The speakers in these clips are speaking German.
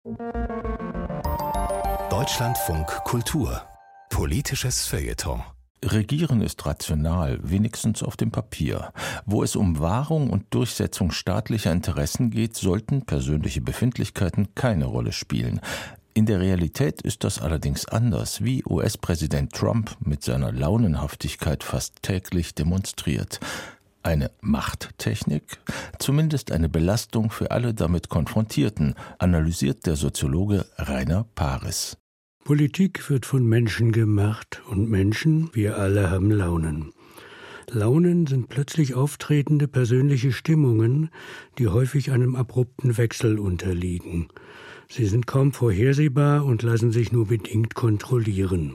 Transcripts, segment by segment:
Deutschlandfunk Kultur. Politisches Feuilleton. Regieren ist rational, wenigstens auf dem Papier. Wo es um Wahrung und Durchsetzung staatlicher Interessen geht, sollten persönliche Befindlichkeiten keine Rolle spielen. In der Realität ist das allerdings anders, wie US-Präsident Trump mit seiner Launenhaftigkeit fast täglich demonstriert. Eine Machttechnik? Zumindest eine Belastung für alle damit Konfrontierten, analysiert der Soziologe Rainer Paris. Politik wird von Menschen gemacht und Menschen, wir alle, haben Launen. Launen sind plötzlich auftretende persönliche Stimmungen, die häufig einem abrupten Wechsel unterliegen. Sie sind kaum vorhersehbar und lassen sich nur bedingt kontrollieren.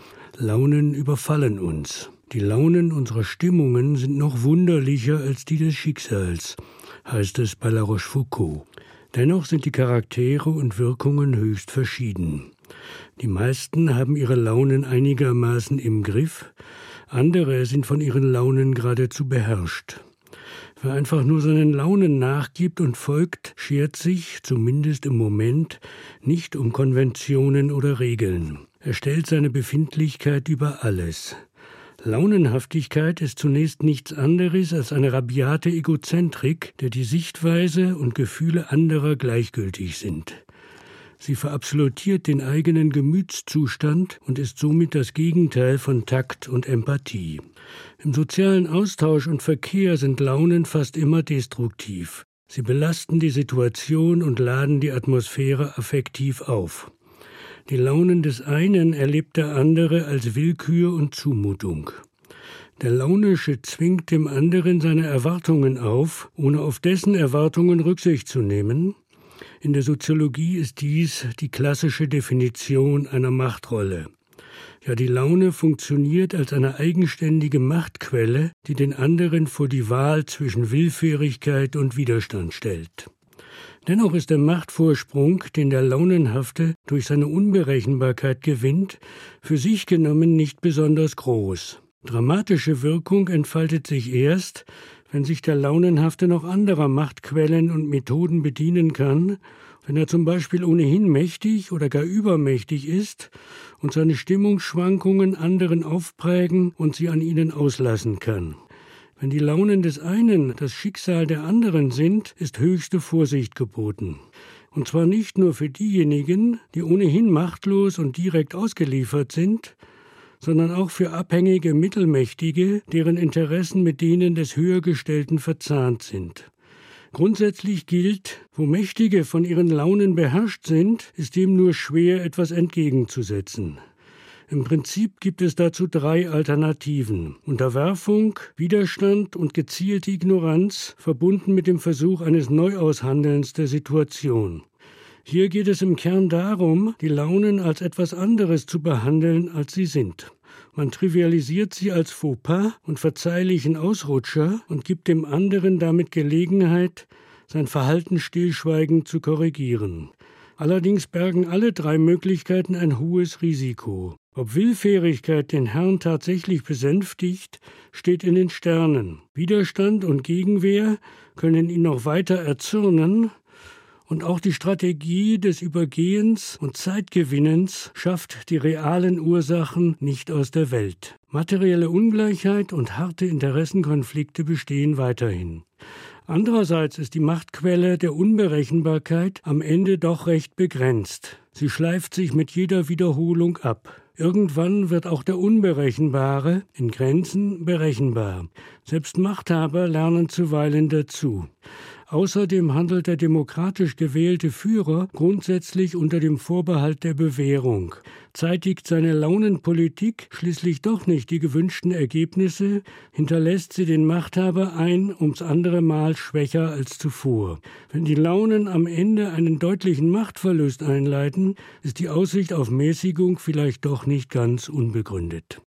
Launen überfallen uns. Die Launen unserer Stimmungen sind noch wunderlicher als die des Schicksals, heißt es bei La Rochefoucauld. Dennoch sind die Charaktere und Wirkungen höchst verschieden. Die meisten haben ihre Launen einigermaßen im Griff, andere sind von ihren Launen geradezu beherrscht. Wer einfach nur seinen Launen nachgibt und folgt, schert sich, zumindest im Moment, nicht um Konventionen oder Regeln. Er stellt seine Befindlichkeit über alles. Launenhaftigkeit ist zunächst nichts anderes als eine rabiate Egozentrik, der die Sichtweise und Gefühle anderer gleichgültig sind. Sie verabsolutiert den eigenen Gemütszustand und ist somit das Gegenteil von Takt und Empathie. Im sozialen Austausch und Verkehr sind Launen fast immer destruktiv. Sie belasten die Situation und laden die Atmosphäre affektiv auf. Die Launen des einen erlebt der andere als Willkür und Zumutung. Der Launische zwingt dem anderen seine Erwartungen auf, ohne auf dessen Erwartungen Rücksicht zu nehmen. In der Soziologie ist dies die klassische Definition einer Machtrolle. Ja, die Laune funktioniert als eine eigenständige Machtquelle, die den anderen vor die Wahl zwischen Willfährigkeit und Widerstand stellt. Dennoch ist der Machtvorsprung, den der Launenhafte durch seine Unberechenbarkeit gewinnt, für sich genommen nicht besonders groß. Dramatische Wirkung entfaltet sich erst, wenn sich der Launenhafte noch anderer Machtquellen und Methoden bedienen kann, wenn er zum Beispiel ohnehin mächtig oder gar übermächtig ist und seine Stimmungsschwankungen anderen aufprägen und sie an ihnen auslassen kann. Wenn die Launen des einen das Schicksal der anderen sind, ist höchste Vorsicht geboten. Und zwar nicht nur für diejenigen, die ohnehin machtlos und direkt ausgeliefert sind, sondern auch für abhängige Mittelmächtige, deren Interessen mit denen des Höhergestellten verzahnt sind. Grundsätzlich gilt, wo Mächtige von ihren Launen beherrscht sind, ist dem nur schwer etwas entgegenzusetzen. Im Prinzip gibt es dazu 3 Alternativen: Unterwerfung, Widerstand und gezielte Ignoranz, verbunden mit dem Versuch eines Neuaushandelns der Situation. Hier geht es im Kern darum, die Launen als etwas anderes zu behandeln, als sie sind. Man trivialisiert sie als Fauxpas und verzeihlichen Ausrutscher und gibt dem anderen damit Gelegenheit, sein Verhalten stillschweigend zu korrigieren. Allerdings bergen alle 3 Möglichkeiten ein hohes Risiko. Ob Willfährigkeit den Herrn tatsächlich besänftigt, steht in den Sternen. Widerstand und Gegenwehr können ihn noch weiter erzürnen, und auch die Strategie des Übergehens und Zeitgewinnens schafft die realen Ursachen nicht aus der Welt. Materielle Ungleichheit und harte Interessenkonflikte bestehen weiterhin. Andererseits ist die Machtquelle der Unberechenbarkeit am Ende doch recht begrenzt. Sie schleift sich mit jeder Wiederholung ab. Irgendwann wird auch der Unberechenbare in Grenzen berechenbar. Selbst Machthaber lernen zuweilen dazu. Außerdem handelt der demokratisch gewählte Führer grundsätzlich unter dem Vorbehalt der Bewährung. Zeitigt seine Launenpolitik schließlich doch nicht die gewünschten Ergebnisse, hinterlässt sie den Machthaber ein ums andere Mal schwächer als zuvor. Wenn die Launen am Ende einen deutlichen Machtverlust einleiten, ist die Aussicht auf Mäßigung vielleicht doch nicht ganz unbegründet.